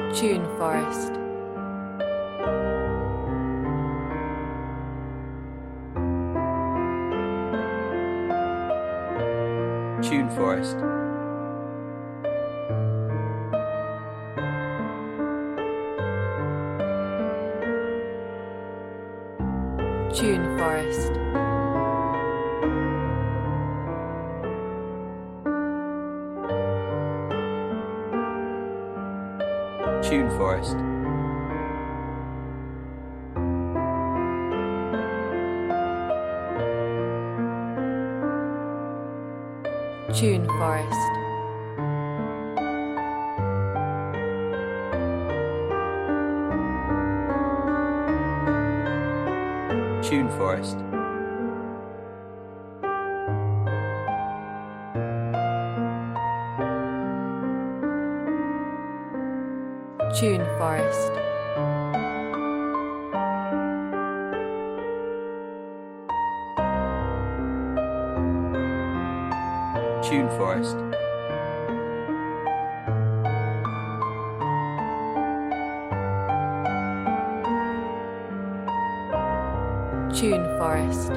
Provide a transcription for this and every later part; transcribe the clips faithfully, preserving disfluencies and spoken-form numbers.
Tune Forest. Tune Forest. Tune Forest. Tune Forest. Tune Forest. Tune Forest. Tune Forest. Tune Forest. Tune Forest.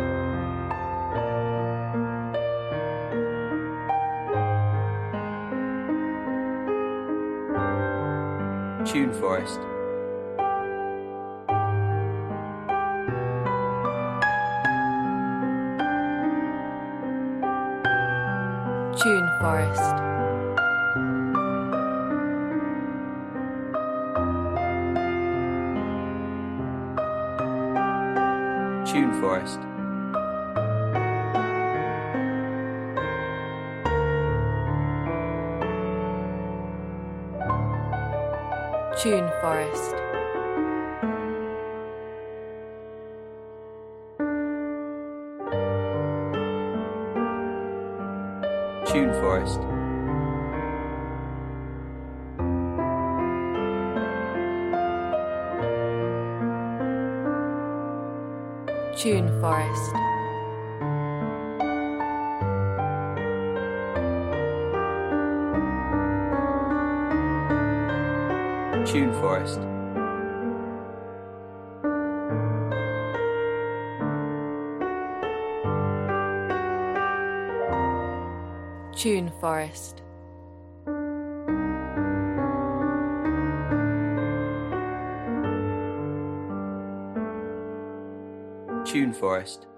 Tune Forest. Tune Forest. Tune Forest. Tune Forest. Tune Forest. Tune Forest. Tune Forest. Tune Forest. Tune Forest.